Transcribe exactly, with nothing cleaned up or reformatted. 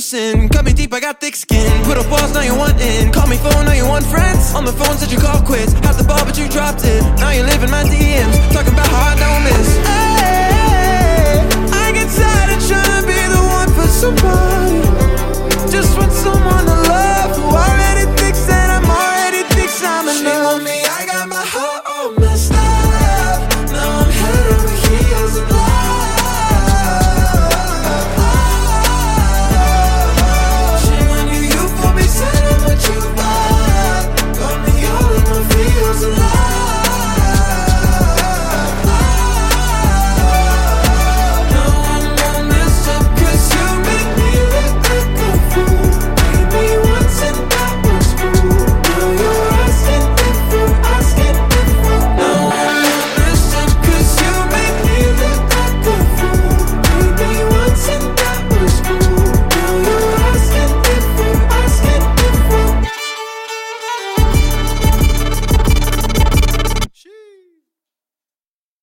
loosen. Cut me deep, I got thick skin. Put up walls, now you want in. Call me phone, now you want friends. On the phone, said you call quits. Had the ball, but you dropped it. Now you live in my D